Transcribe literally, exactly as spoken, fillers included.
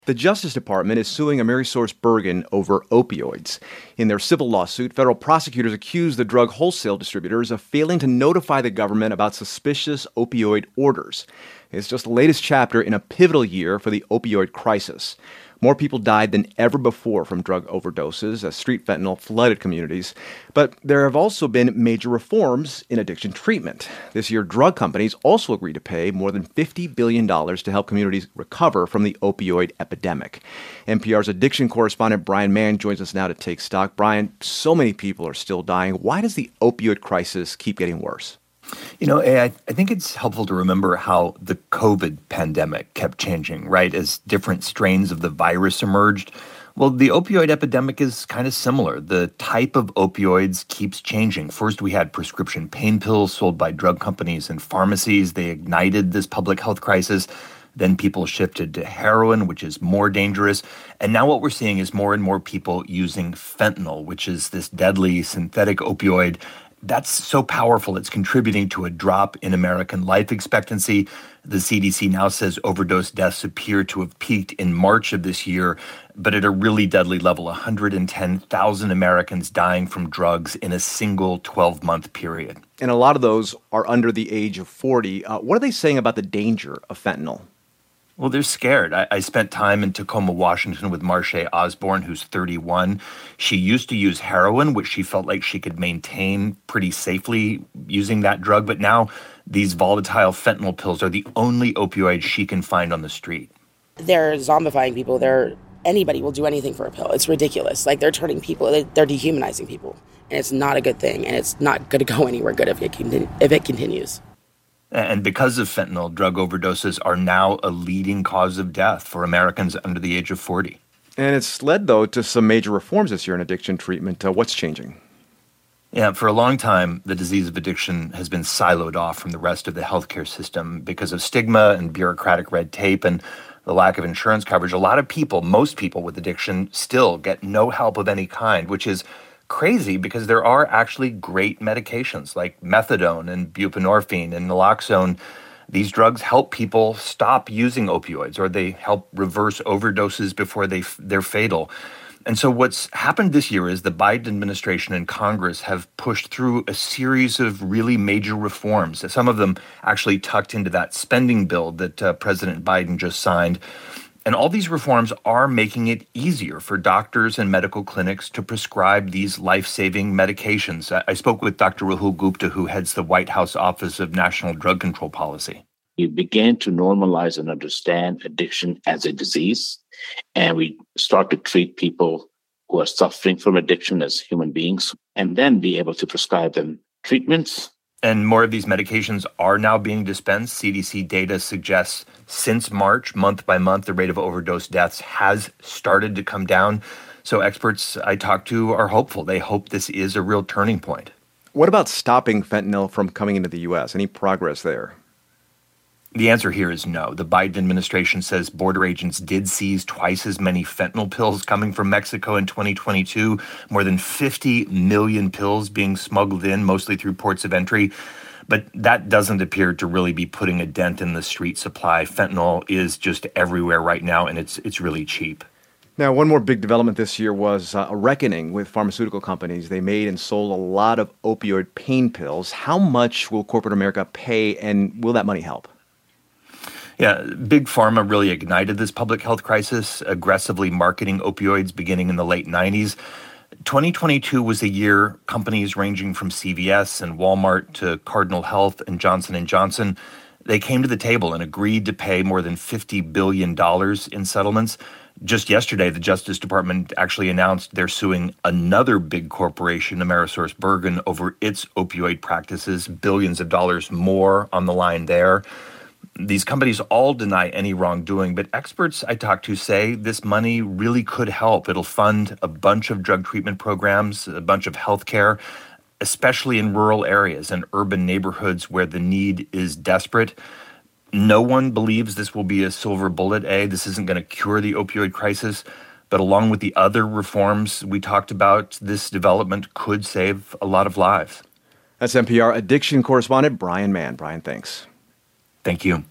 The Justice Department is suing AmerisourceBergen over opioids. In their civil lawsuit, federal prosecutors accuse the drug wholesale distributors of failing to notify the government about suspicious opioid orders. It's just the latest chapter in a pivotal year for the opioid crisis. More people died than ever before from drug overdoses as street fentanyl flooded communities. But there have also been major reforms in addiction treatment. This year, drug companies also agreed to pay more than fifty billion dollars to help communities recover from the opioid epidemic. N P R's addiction correspondent Brian Mann joins us now to take stock. Brian, so many people are still dying. Why does the opioid crisis keep getting worse? You know, I, I think it's helpful to remember how the COVID pandemic kept changing, right? As different strains of the virus emerged. Well, the opioid epidemic is kind of similar. The type of opioids keeps changing. First, we had prescription pain pills sold by drug companies and pharmacies. They ignited this public health crisis. Then people shifted to heroin, which is more dangerous. And now what we're seeing is more and more people using fentanyl, which is this deadly synthetic opioid. That's so powerful, it's contributing to a drop in American life expectancy. The C D C now says overdose deaths appear to have peaked in March of this year, but at a really deadly level, one hundred ten thousand Americans dying from drugs in a single twelve-month period. And a lot of those are under the age of forty. Uh, what are they saying about the danger of fentanyl? Well, they're scared. I, I spent time in Tacoma, Washington with Marche Osborne, who's thirty-one. She used to use heroin, which she felt like she could maintain pretty safely using that drug. But now these volatile fentanyl pills are the only opioids she can find on the street. They're zombifying people. They're anybody will do anything for a pill. It's ridiculous. Like, they're turning people, they're dehumanizing people. And it's not a good thing. And it's not going to go anywhere good if it, continu- if it continues. And because of fentanyl, drug overdoses are now a leading cause of death for Americans under the age of forty. And it's led, though, to some major reforms this year in addiction treatment. Uh, what's changing? Yeah, for a long time, the disease of addiction has been siloed off from the rest of the healthcare system because of stigma and bureaucratic red tape and the lack of insurance coverage. A lot of people, most people with addiction, still get no help of any kind, which is crazy because there are actually great medications like methadone and buprenorphine and naloxone. These drugs help people stop using opioids, or they help reverse overdoses before they they're fatal. And so what's happened this year is the Biden administration and Congress have pushed through a series of really major reforms, some of them actually tucked into that spending bill that uh, President Biden just signed. And all these reforms are making it easier for doctors and medical clinics to prescribe these life-saving medications. I spoke with Doctor Rahul Gupta, who heads the White House Office of National Drug Control Policy. We began to normalize and understand addiction as a disease, and we start to treat people who are suffering from addiction as human beings, and then be able to prescribe them treatments. And more of these medications are now being dispensed. C D C data suggests since March, month by month, the rate of overdose deaths has started to come down. So experts I talked to are hopeful. They hope this is a real turning point. What about stopping fentanyl from coming into the U S? Any progress there? The answer here is no. The Biden administration says border agents did seize twice as many fentanyl pills coming from Mexico in twenty twenty-two, more than fifty million pills being smuggled in, mostly through ports of entry. But that doesn't appear to really be putting a dent in the street supply. Fentanyl is just everywhere right now, and it's it's really cheap. Now, one more big development this year was uh, a reckoning with pharmaceutical companies. They made and sold a lot of opioid pain pills. How much will corporate America pay, and will that money help? Yeah, Big Pharma really ignited this public health crisis, aggressively marketing opioids beginning in the late nineties. twenty twenty-two was a year companies ranging from C V S and Walmart to Cardinal Health and Johnson and Johnson, they came to the table and agreed to pay more than fifty billion dollars in settlements. Just yesterday, the Justice Department actually announced they're suing another big corporation, AmerisourceBergen, over its opioid practices, billions of dollars more on the line there. These companies all deny any wrongdoing, but experts I talked to say this money really could help. It'll fund a bunch of drug treatment programs, a bunch of healthcare, especially in rural areas and urban neighborhoods where the need is desperate. No one believes this will be a silver bullet, eh? This isn't going to cure the opioid crisis, but along with the other reforms we talked about, this development could save a lot of lives. That's N P R addiction correspondent Brian Mann. Brian, thanks. Thank you.